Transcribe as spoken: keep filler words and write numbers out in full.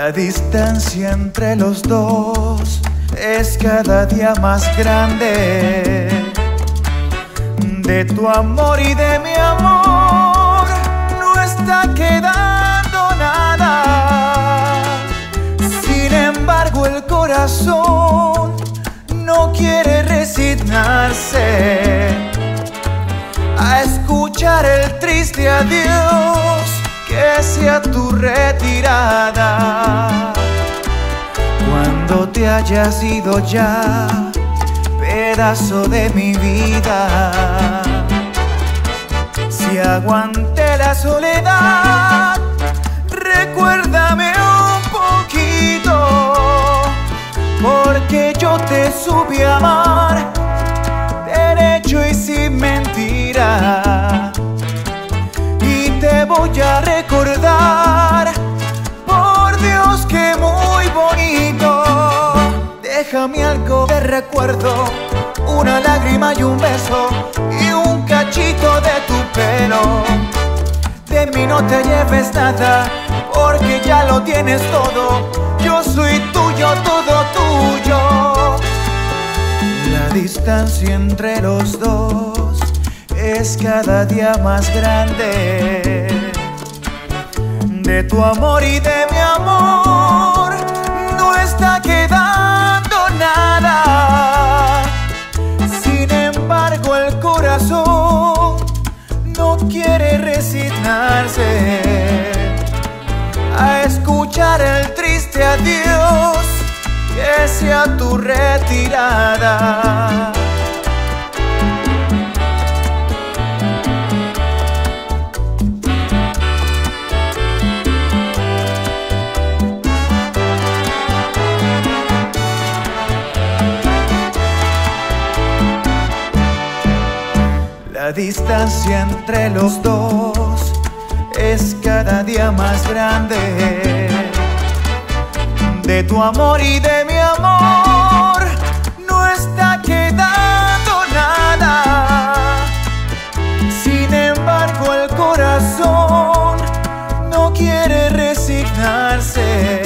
La distancia entre los dos es cada día más grande. De tu amor y de mi amor no está quedando nada. Sin embargo, el corazón no quiere resignarse a escuchar el triste adiós que sea tu retirada. Cuando te hayas ido ya, pedazo de mi vida, si aguanté la soledad, recuérdame un poquito, porque yo te supe amar derecho y sin mentira, y te voy a recordar, por Dios que muy bonito. Déjame algo de recuerdo, una lágrima y un beso y un cachito de tu pelo. De mí no te lleves nada, porque ya lo tienes todo. Yo soy tuyo, todo tuyo. La distancia entre los dos es cada día más grande. De tu amor y de mi amor no está quedando nada. Sin embargo, el corazón no quiere resignarse a escuchar el triste adiós que sea tu retirada. La distancia entre los dos es cada día más grande. De tu amor y de mi amor no está quedando nada. Sin embargo, el corazón no quiere resignarse